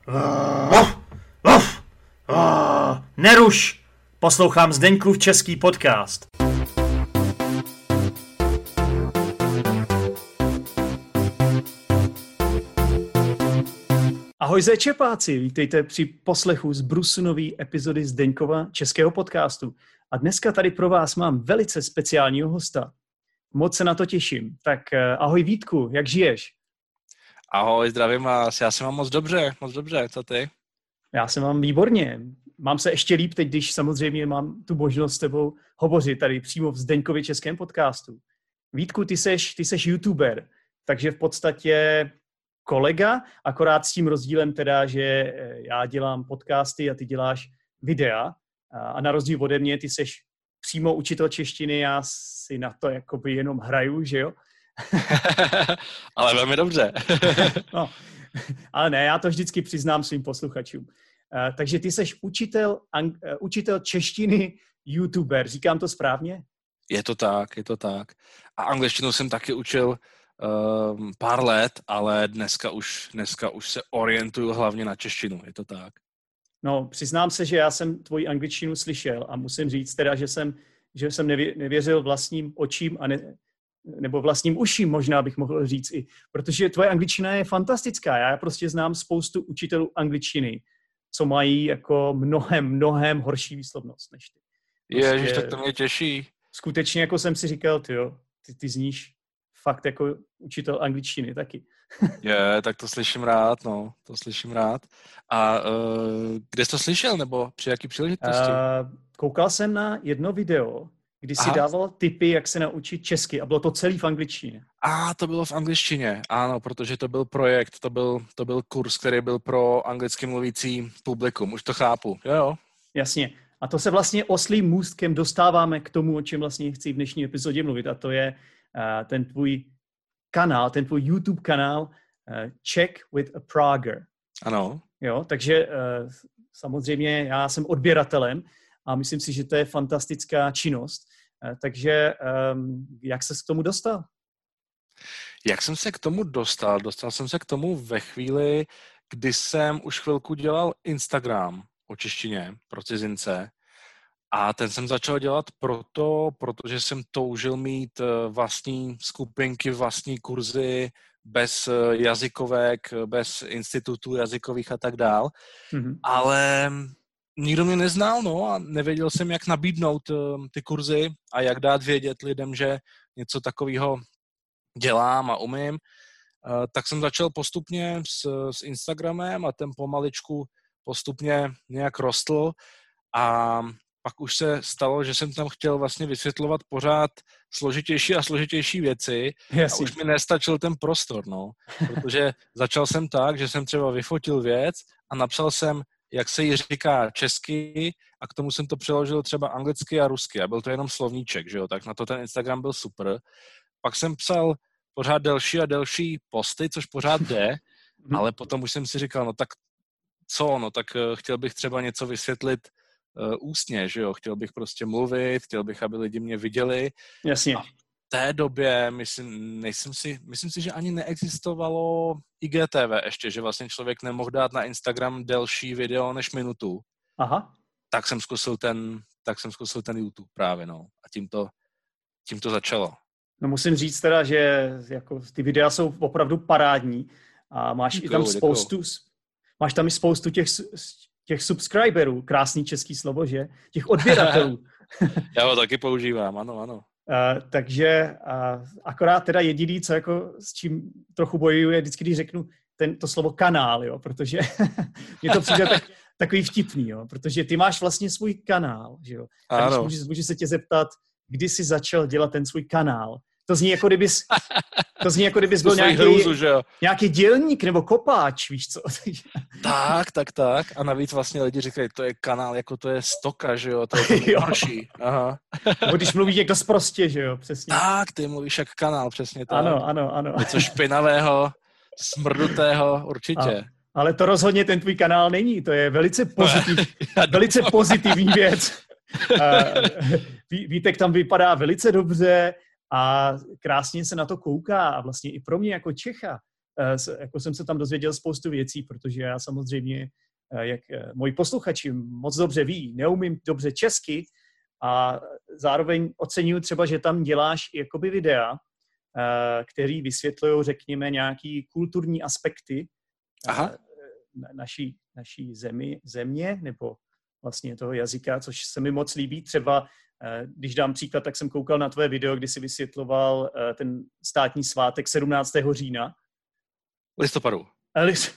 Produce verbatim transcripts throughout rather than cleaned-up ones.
Neruš! Poslouchám Zdeňkův český podcast. Ahoj zečepáci, vítejte při poslechu z Brusunový epizody Zdeňkova českého podcastu. A dneska tady pro vás mám velice speciálního hosta. Moc se na to těším. Tak ahoj Vítku, jak žiješ? Ahoj, zdravím vás. Já se mám moc dobře, moc dobře. Co ty? Já se mám výborně. Mám se ještě líp teď, když samozřejmě mám tu možnost s tebou hovořit tady přímo v Zdeňkově českém podcastu. Vítku, ty seš, ty seš youtuber, takže v podstatě kolega, akorát s tím rozdílem teda, že já dělám podcasty a ty děláš videa a na rozdíl ode mě ty seš přímo učitel češtiny, já si na to jakoby jenom hraju, že jo? Ale velmi dobře. No, ale ne, já to vždycky přiznám svým posluchačům. Uh, takže ty seš učitel, ang, uh, učitel češtiny, youtuber, říkám to správně? Je to tak, je to tak. A angličtinu jsem taky učil uh, pár let, ale dneska už, dneska už se orientuju hlavně na češtinu, je to tak. No, přiznám se, že já jsem tvoji angličtinu slyšel a musím říct teda, že jsem, že jsem nevě, nevěřil vlastním očím a ne, nebo vlastním uším, možná bych mohl říct i, protože tvoje angličtina je fantastická. Já prostě znám spoustu učitelů angličtiny, co mají jako mnohem, mnohem horší výslovnost než ty. Prostě Ježiš, tak to mě těší. Skutečně, jako jsem si říkal, ty jo, ty, ty zníš fakt jako učitel angličtiny taky. Je, tak to slyším rád, no, to slyším rád. A uh, kde jsi to slyšel, nebo při jaký příležitosti? Uh, koukal jsem na jedno video, kdy si dával tipy, jak se naučit česky a bylo to celý v angličtině. A to bylo v angličtině, ano, protože to byl projekt, to byl, to byl kurz, který byl pro anglicky mluvící publikum, už to chápu, jo jo. Jasně. A to se vlastně oslým můstkem dostáváme k tomu, o čem vlastně chci v dnešní epizodě mluvit, a to je uh, ten tvůj kanál, ten tvůj YouTube kanál uh, Czech with a Prager. Ano. Jo, takže uh, samozřejmě já jsem odběratelem a myslím si, že to je fantastická činnost. Uh, takže um, jak ses k tomu dostal? Jak jsem se k tomu dostal? Dostal jsem se k tomu ve chvíli, kdy jsem už chvilku dělal Instagram o češtině pro cizince a ten jsem začal dělat proto, protože jsem toužil mít vlastní skupinky, vlastní kurzy bez jazykovek, bez institutů jazykových a tak dál, mm-hmm. ale nikdo mě neznal, no, a nevěděl jsem, jak nabídnout uh, ty kurzy a jak dát vědět lidem, že něco takového dělám a umím. Uh, tak jsem začal postupně s, s Instagramem a ten pomaličku postupně nějak rostl a pak už se stalo, že jsem tam chtěl vlastně vysvětlovat pořád složitější a složitější věci. Jasně. A už mi nestačil ten prostor, no, protože začal jsem tak, že jsem třeba vyfotil věc a napsal jsem, jak se jí říká česky, a k tomu jsem to přeložil třeba anglicky a rusky a byl to jenom slovníček, že jo, tak na to ten Instagram byl super. Pak jsem psal pořád delší a delší posty, což pořád jde, ale potom už jsem si říkal, no tak co, no tak chtěl bych třeba něco vysvětlit uh, ústně, že jo, chtěl bych prostě mluvit, chtěl bych, aby lidi mě viděli. Jasně. A v té době, myslím, nejsem si, myslím si, že ani neexistovalo I G T V ještě, že vlastně člověk nemohl dát na Instagram delší video než minutu. Aha. Tak jsem zkusil ten, tak jsem zkusil ten YouTube právě, no. A tím to, tím to začalo. No musím říct teda, že jako ty videa jsou opravdu parádní a máš děkuju, i tam spoustu, děkuju. máš tam i spoustu těch, těch subscriberů, krásný český slovo, že? Těch odběratelů. Já ho taky používám, ano, ano. Uh, takže uh, akorát teda jediný, co jako s čím trochu bojuju, je vždycky, když řeknu ten, to slovo kanál, jo, protože mě to přijde tak, takový vtipný, jo, protože ty máš vlastně svůj kanál, že jo. A když můžu, můžu se tě zeptat, kdy jsi začal dělat ten svůj kanál. To zní jako kdybys, to zní jako kdybys byl nějaký, hrůzu, že jo? Nějaký dělník nebo kopáč, víš co? Tak, tak, tak. A navíc vlastně lidi říkají, to je kanál, jako to je stoka, že jo? To je to nejhorší. Aha. Nebo když mluví někdo sprostě, že jo? Přesně. Tak, ty mluvíš jak kanál, přesně tak. Ano, ano, ano. Něco špinavého, smrdutého, určitě. A, ale to rozhodně ten tvůj kanál není. To je velice, pozitiv, velice pozitivní věc. Vítek tam vypadá velice dobře a krásně se na to kouká a vlastně i pro mě jako Čecha jako jsem se tam dozvěděl spoustu věcí, protože já samozřejmě, jak moji posluchači moc dobře ví, neumím dobře česky a zároveň oceňuji třeba, že tam děláš jakoby videa, který vysvětlují, řekněme, nějaký kulturní aspekty Aha. naší, naší zemi, země nebo vlastně toho jazyka, což se mi moc líbí. Třeba, když dám příklad, tak jsem koukal na tvoje video, kdy jsi vysvětloval ten státní svátek sedmnáctého října. Listopadu. List...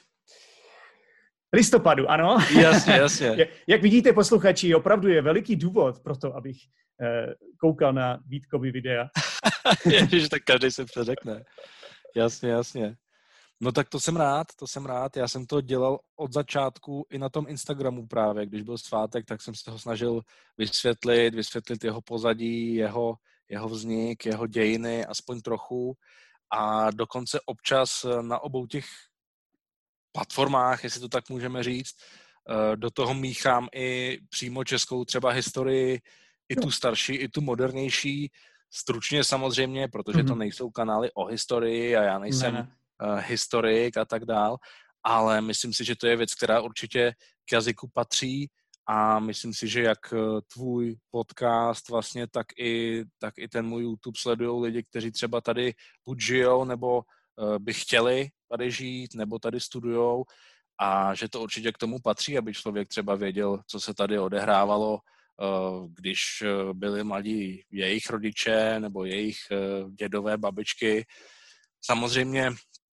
Listopadu, ano. Jasně, jasně. Jak vidíte, posluchači, opravdu je veliký důvod pro to, abych koukal na Vítkovy videa. Ježiš, tak každý se předekne. Jasně, jasně. No tak to jsem rád, to jsem rád. Já jsem to dělal od začátku i na tom Instagramu právě. Když byl svátek, tak jsem se ho snažil vysvětlit, vysvětlit jeho pozadí, jeho, jeho vznik, jeho dějiny, aspoň trochu. A dokonce občas na obou těch platformách, jestli to tak můžeme říct, do toho míchám i přímo českou třeba historii, i tu starší, i tu modernější. Stručně samozřejmě, protože mm-hmm. to nejsou kanály o historii a já nejsem ne. uh, historik a tak dál, ale myslím si, že to je věc, která určitě k jazyku patří a myslím si, že jak tvůj podcast vlastně, tak i, tak i ten můj YouTube sledujou lidi, kteří třeba tady buď žijou, nebo uh, by chtěli tady žít, nebo tady studujou a že to určitě k tomu patří, aby člověk třeba věděl, co se tady odehrávalo, když byli mladí jejich rodiče nebo jejich dědové, babičky. Samozřejmě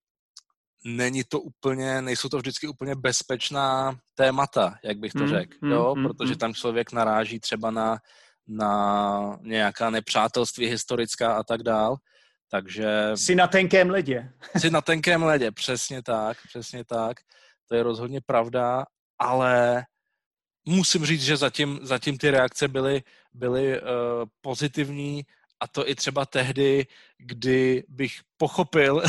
není to úplně, nejsou to vždycky úplně bezpečná témata, jak bych to řekl, mm, jo? Mm, protože tam člověk naráží třeba na, na nějaká nepřátelství historická a tak dál. Takže... Jsi na tenkém ledě. Jsi na tenkém ledě, přesně tak, přesně tak. To je rozhodně pravda, ale musím říct, že zatím, zatím ty reakce byly, byly uh, pozitivní a to i třeba tehdy, kdy bych pochopil,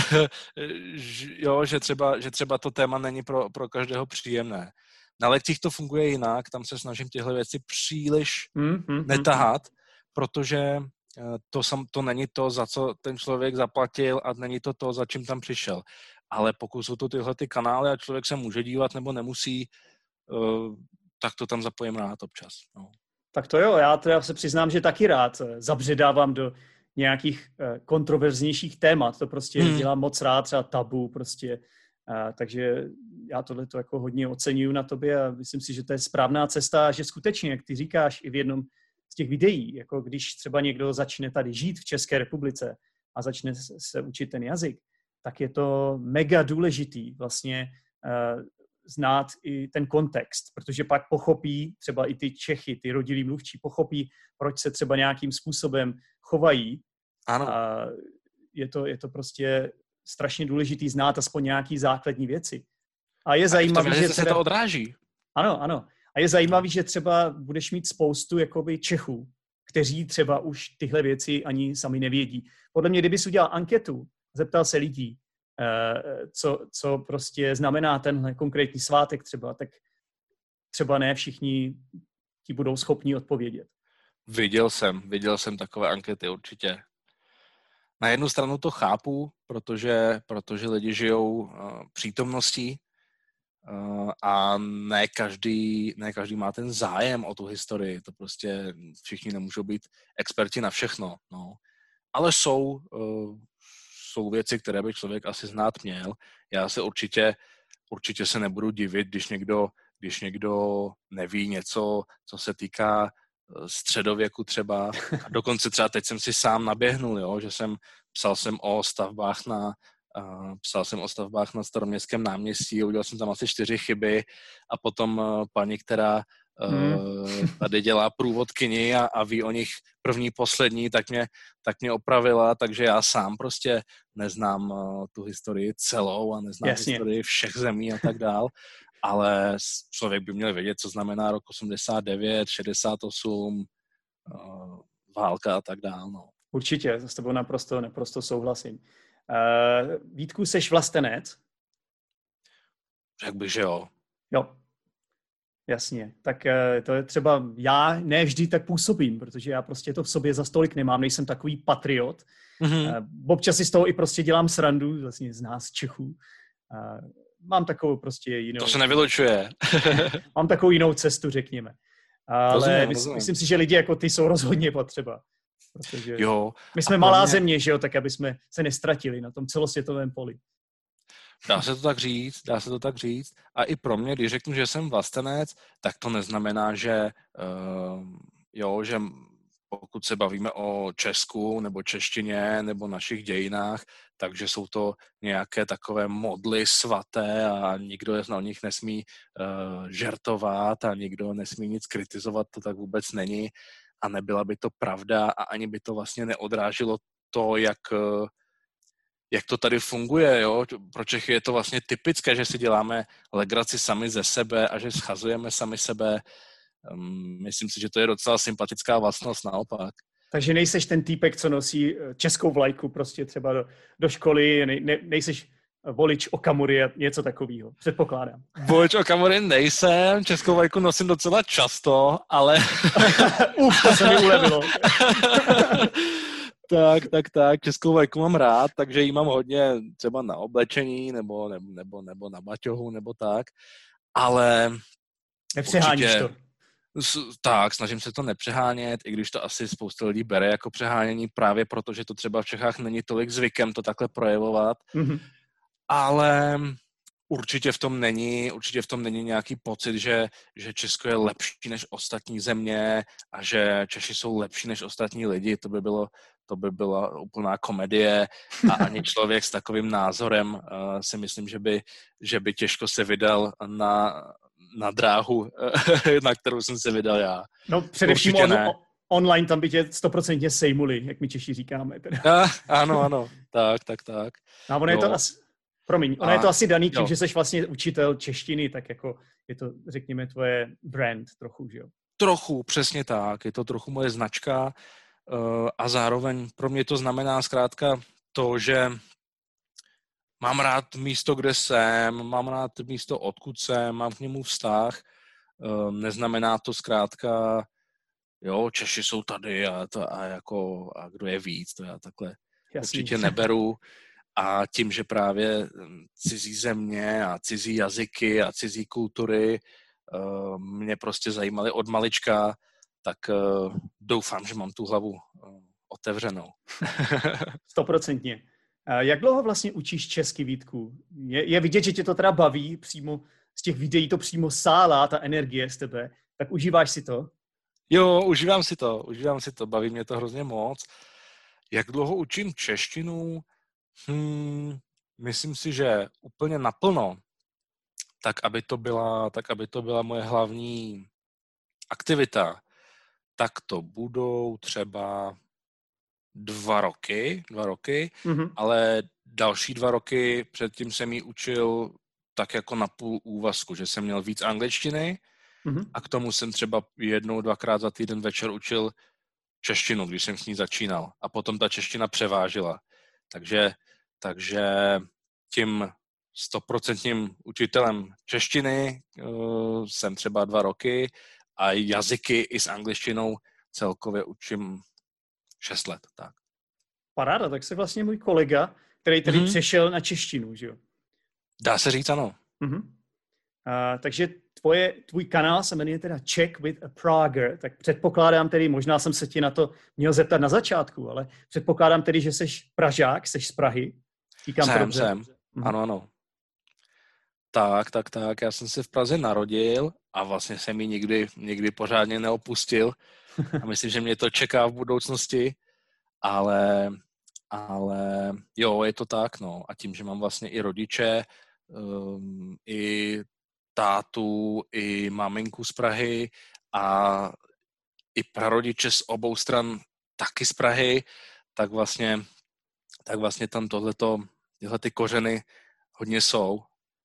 jo, že, třeba, že třeba to téma není pro, pro každého příjemné. Na lekcích to funguje jinak, tam se snažím tyhle věci příliš mm, mm, netahat, mm. protože to, sam, to není to, za co ten člověk zaplatil a není to to, za čím tam přišel. Ale pokud jsou to tyhle ty kanály a člověk se může dívat nebo nemusí, uh, tak to tam zapojím rád občas. No. Tak to jo, já teda se přiznám, že taky rád zabředávám do nějakých kontroverznějších témat. To prostě hmm. dělám moc rád, třeba tabu prostě. A, takže já tohle to jako hodně oceňuju na tobě a myslím si, že to je správná cesta a že skutečně, jak ty říkáš i v jednom z těch videí, jako když třeba někdo začne tady žít v České republice a začne se učit ten jazyk, tak je to mega důležitý vlastně uh, znát i ten kontext, protože pak pochopí třeba i ty Čechy, ty rodilí mluvčí, pochopí, proč se třeba nějakým způsobem chovají. Ano. A je to, je to prostě strašně důležitý znát aspoň nějaký základní věci. A je zajímavý, že se teda... to odráží. Ano, ano. A je zajímavý, že třeba budeš mít spoustu jakoby Čechů, kteří třeba už tyhle věci ani sami nevědí. Podle mě, kdybys udělal anketu, zeptal se lidí, co, co prostě znamená tenhle konkrétní svátek třeba, tak třeba ne všichni ti budou schopni odpovědět. Viděl jsem, viděl jsem takové ankety určitě. Na jednu stranu to chápu, protože, protože lidi žijou uh, přítomností uh, a ne každý, ne každý má ten zájem o tu historii. To prostě všichni nemůžou být experti na všechno. No. Ale jsou, uh, jsou věci, které by člověk asi znát měl. Já se určitě, určitě se nebudu divit, když někdo, když někdo neví něco, co se týká středověku třeba. A dokonce třeba teď jsem si sám naběhnul, jo, že jsem psal jsem o stavbách na uh, psal jsem o stavbách na Staroměstském náměstí, udělal jsem tam asi čtyři chyby a potom uh, paní, která uh, hmm. tady dělá průvodkyni a, a ví o nich první, poslední, tak mě, tak mě opravila, takže já sám prostě neznám uh, tu historii celou a neznám Jasně. historii všech zemí a tak dál. Ale člověk by měl vědět, co znamená rok osmdesát devět, šedesát osm, uh, válka a tak dál. No. Určitě, s tebou naprosto, naprosto souhlasím. Uh, Vítku, seš vlastenec? Řekl bych, že jo. Jo. Jasně, tak to je třeba, já ne vždy tak působím, protože já prostě to v sobě za stolik nemám, nejsem takový patriot. Mm-hmm. Občas si z toho i prostě dělám srandu, vlastně z nás Čechů. Mám takovou prostě jinou... To se nevylučuje. Mám takovou jinou cestu, řekněme. Ale rozumím, myslím, rozumím. myslím si, že lidi jako ty jsou rozhodně potřeba. Protože jo, my jsme malá mě... země, že jo, tak aby jsme se nestratili na tom celosvětovém poli. Dá se to tak říct, dá se to tak říct. A i pro mě, když řeknu, že jsem vlastenec, tak to neznamená, že uh, jo, že pokud se bavíme o Česku nebo češtině nebo našich dějinách, takže jsou to nějaké takové modly svaté a nikdo na nich nesmí uh, žertovat a nikdo nesmí nic kritizovat, to tak vůbec není. A nebyla by to pravda a ani by to vlastně neodrážilo to, jak... Uh, jak to tady funguje, jo? Pro Čechy je to vlastně typické, že si děláme legraci sami ze sebe a že schazujeme sami sebe. Um, myslím si, že to je docela sympatická vlastnost naopak. Takže nejseš ten týpek, co nosí českou vlajku prostě třeba do, do školy, ne, ne, nejseš volič Okamury a něco takového, předpokládám. Volič Okamury nejsem, českou vlajku nosím docela často, ale... Uf, to se mi ulevilo. Tak, tak, tak, českou vlajku mám rád, takže ji mám hodně třeba na oblečení nebo, nebo, nebo, nebo na baťohu nebo tak, ale nepřeháníš určitě, to. Tak, snažím se to nepřehánět, i když to asi spousta lidí bere jako přehánění právě proto, že to třeba v Čechách není tolik zvykem to takhle projevovat, mm-hmm. ale určitě v tom není, určitě v tom není nějaký pocit, že, že Česko je lepší než ostatní země a že Češi jsou lepší než ostatní lidi, to by bylo to by byla úplná komedie a ani člověk s takovým názorem uh, si myslím, že by, že by těžko se vydal na, na dráhu, na kterou jsem se vydal já. No především on, online tam by tě stoprocentně sejmuli, jak my Češi říkáme. Teda. A, ano, ano, tak, tak, tak. A ono je to asi, promiň, ono a, je to asi daný tím, jo. že jsi vlastně učitel češtiny, tak jako je to, řekněme, tvoje brand trochu, že jo? Trochu, přesně tak, je to trochu moje značka. A zároveň pro mě to znamená zkrátka to, že mám rád místo, kde jsem, mám rád místo, odkud jsem, mám k němu vztah. Neznamená to zkrátka, jo, Češi jsou tady a, to, a, jako, a kdo je víc, to já takhle Jasný. určitě neberu. A tím, že právě cizí země a cizí jazyky a cizí kultury mě prostě zajímaly od malička, tak uh, doufám, že mám tu hlavu uh, otevřenou. Stoprocentně. Uh, jak dlouho vlastně učíš česky, Vítku? Je, je vidět, že tě to teda baví, přímo z těch videí to přímo sálá, ta energie z tebe. Tak užíváš si to? Jo, užívám si to, užívám si to, baví mě to hrozně moc. Jak dlouho učím češtinu? Hmm, myslím si, že úplně naplno, tak aby to byla, tak aby to byla moje hlavní aktivita, tak to budou třeba dva roky, dva roky, mm-hmm. ale další dva roky předtím jsem ji učil tak jako na půl úvazku, že jsem měl víc angličtiny mm-hmm. a k tomu jsem třeba jednou, dvakrát za týden večer učil češtinu, když jsem s ní začínal a potom ta čeština převážila. Takže, takže tím stoprocentním učitelem češtiny uh, jsem třeba dva roky a jazyky i s angličtinou celkově učím šest let. Tak. Paráda, tak jsi vlastně můj kolega, který tady mm-hmm. přešel na češtinu, že jo? Dá se říct ano. Mm-hmm. Uh, takže tvoje, tvůj kanál se jmenuje teda Czech with a Prager, tak předpokládám tedy, možná jsem se ti na to měl zeptat na začátku, ale předpokládám tedy, že jsi Pražák, jsi z Prahy. Říkám jsem, to dobře. jsem. Mm-hmm. Ano, ano. Tak, tak, tak. Já jsem se v Praze narodil a vlastně jsem ji nikdy, nikdy pořádně neopustil. A myslím, že mě to čeká v budoucnosti. Ale, ale jo, je to tak, no. A tím, že mám vlastně i rodiče, um, i tátu, i maminku z Prahy a i prarodiče z obou stran taky z Prahy, tak vlastně, tak vlastně tam tohleto, tyhle ty kořeny hodně jsou.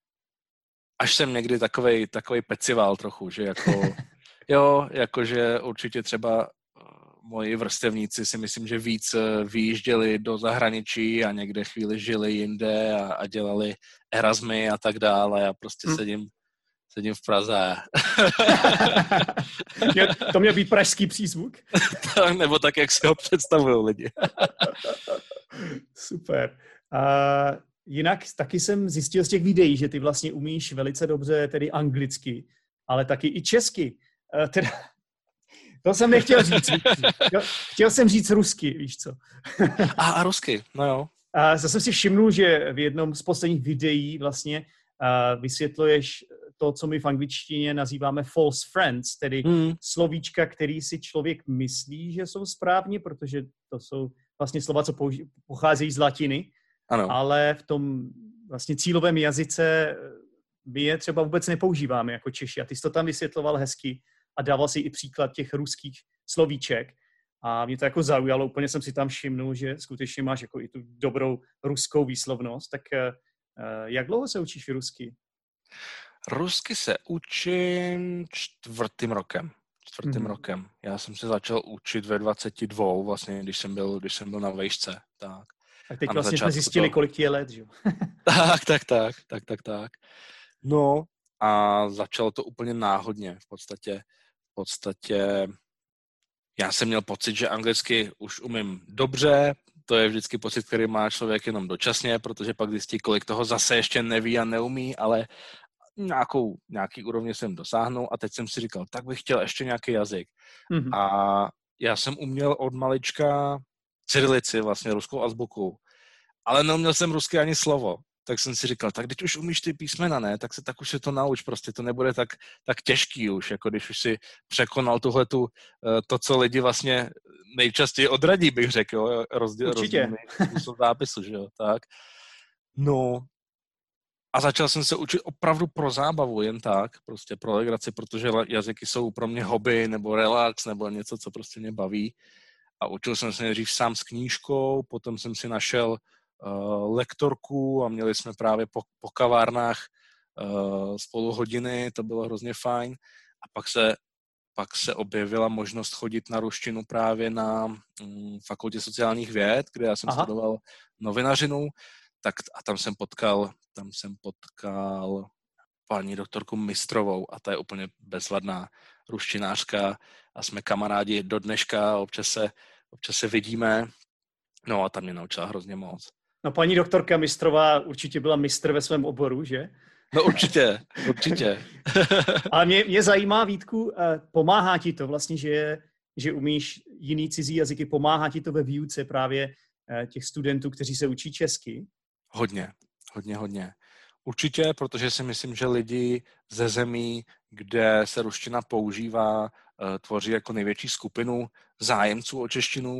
Až jsem někdy takovej, takovej pecival trochu, že jako, jo, jakože určitě třeba moji vrstevníci si myslím, že víc vyjížděli do zahraničí a někde chvíli žili jinde a, a dělali Erasmy a tak dále. Já prostě hmm. sedím sedím v Praze. To měl být pražský přízvuk? Nebo tak, jak si ho představují lidi. Super. Uh, jinak taky jsem zjistil z těch videí, že ty vlastně umíš velice dobře tedy anglicky, ale taky i česky. Uh, teda, to jsem nechtěl říct. Chtěl, chtěl jsem říct rusky, víš co. a, a rusky, no jo. A zase jsem si všimnul, že v jednom z posledních videí vlastně uh, vysvětluješ to, co my v angličtině nazýváme false friends, tedy hmm. slovíčka, který si člověk myslí, že jsou správně, protože to jsou vlastně slova, co použi- pocházejí z latiny, ano. Ale v tom vlastně cílovém jazyce my je třeba vůbec nepoužíváme jako Češi. A ty jsi to tam vysvětloval hezky a dával si i příklad těch ruských slovíček. A mě to jako zaujalo, úplně jsem si tam všimnul, že skutečně máš jako i tu dobrou ruskou výslovnost. Tak jak dlouho se učíš rusky? Rusky se učím čtvrtým rokem. Čtvrtým mm-hmm. rokem. Já jsem se začal učit ve dvaceti dvou, vlastně, když jsem byl, když jsem byl na vejšce. Tak. A teď a vlastně jsme zjistili, to... kolik ti je let, že jo? tak, tak, tak, tak, tak, tak. No a začalo to úplně náhodně. V podstatě, v podstatě já jsem měl pocit, že anglicky už umím dobře. To je vždycky pocit, který má člověk jenom dočasně, protože pak zjistí, kolik toho zase ještě neví a neumí, ale nějakou, nějaký úrovně jsem dosáhnul a teď jsem si říkal, tak bych chtěl ještě nějaký jazyk. Mm-hmm. A já jsem uměl od malička cyrilici, vlastně ruskou azbuku, ale neuměl jsem rusky ani slovo. Tak jsem si říkal, tak když už umíš ty písmena, ne, tak se tak už se to nauč, prostě to nebude tak, tak těžký už, jako když už si překonal tuhletu, to, co lidi vlastně nejčastěji odradí, bych řekl, jo, rozdíl, rozdílný způsob zápisu, že jo, tak. No, a začal jsem se učit opravdu pro zábavu, jen tak, prostě pro legraci, protože jazyky jsou pro mě hobby, nebo relax, nebo něco, co prostě mě baví. A učil jsem se nejdřív sám s knížkou, potom jsem si našel uh, lektorku a měli jsme právě po, po kavárnách uh, spolu hodiny, to bylo hrozně fajn. A pak se, pak se objevila možnost chodit na ruštinu právě na um, fakultě sociálních věd, kde já jsem Aha. studoval novinařinu. Tak a tam jsem potkal, tam jsem potkal paní doktorku Mistrovou a ta je úplně bezvadná ruštinářka a jsme kamarádi do dneška, občas se, občas se vidíme, no a ta mě naučila hrozně moc. No paní doktorka Mistrová určitě byla mistr ve svém oboru, že? No určitě, určitě. Ale mě, mě zajímá, Vítku, pomáhá ti to vlastně, že, že umíš jiný cizí jazyky, pomáhá ti to ve výuce právě těch studentů, kteří se učí česky? Hodně, hodně, hodně. Určitě, protože si myslím, že lidi ze zemí, kde se ruština používá, tvoří jako největší skupinu zájemců o češtinu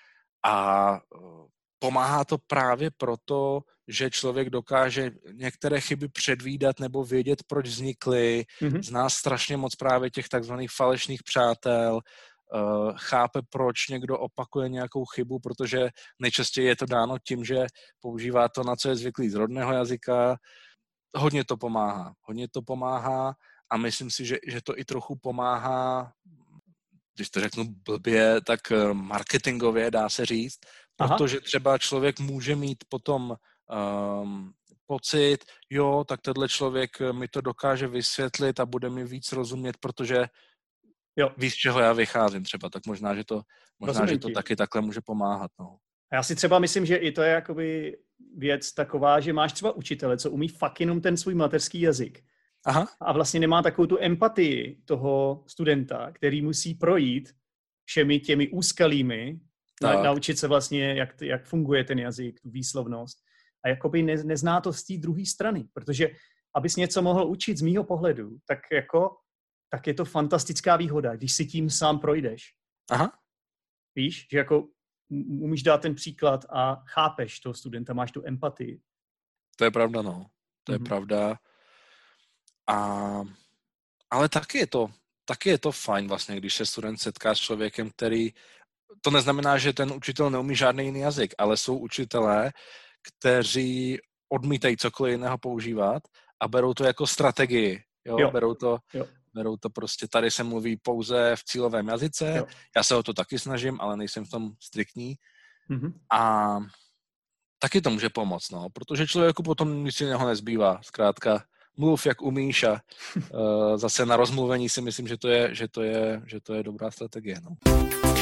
a pomáhá to právě proto, že člověk dokáže některé chyby předvídat nebo vědět, proč vznikly, mm-hmm. zná strašně moc právě těch takzvaných falešných přátel, Uh, chápe, proč někdo opakuje nějakou chybu, protože nejčastěji je to dáno tím, že používá to, na co je zvyklý z rodného jazyka. Hodně to pomáhá. Hodně to pomáhá a myslím si, že, že to i trochu pomáhá, když to řeknu blbě, tak marketingově dá se říct, Aha. protože třeba člověk může mít potom um, pocit, jo, tak tenhle člověk mi to dokáže vysvětlit a bude mi víc rozumět, protože Jo. víš, z čeho já vycházím třeba, tak možná, že to, možná, že to taky takhle může pomáhat. No. A já si třeba myslím, že i to je jakoby věc taková, že máš třeba učitele, co umí fakt jenom ten svůj mateřský jazyk. Aha. A vlastně nemá takovou tu empatii toho studenta, který musí projít všemi těmi úskalími, na, naučit se vlastně, jak, jak funguje ten jazyk, tu výslovnost. A jakoby ne, nezná to z té druhé strany, protože abys něco mohl učit z mýho pohledu, tak jako tak je to fantastická výhoda, když si tím sám projdeš. Aha. Víš, že jako umíš dát ten příklad a chápeš toho studenta, máš tu empatii. To je pravda, no. To je mm-hmm. pravda. A, ale taky je to, taky je to fajn vlastně, když se student setká s člověkem, který, to neznamená, že ten učitel neumí žádný jiný jazyk, ale jsou učitelé, kteří odmítají cokoliv jiného používat a berou to jako strategii. Jo? Jo. Berou to... Jo. Berou to prostě, tady se mluví pouze v cílovém jazyce, jo. Já se o to taky snažím, ale nejsem v tom striktní. Mm-hmm. A taky to může pomoct, no, protože člověku potom nic jiného nezbývá, zkrátka mluv, jak umíš a uh, zase na rozmluvení si myslím, že to je, že to je, že to je dobrá strategie. No.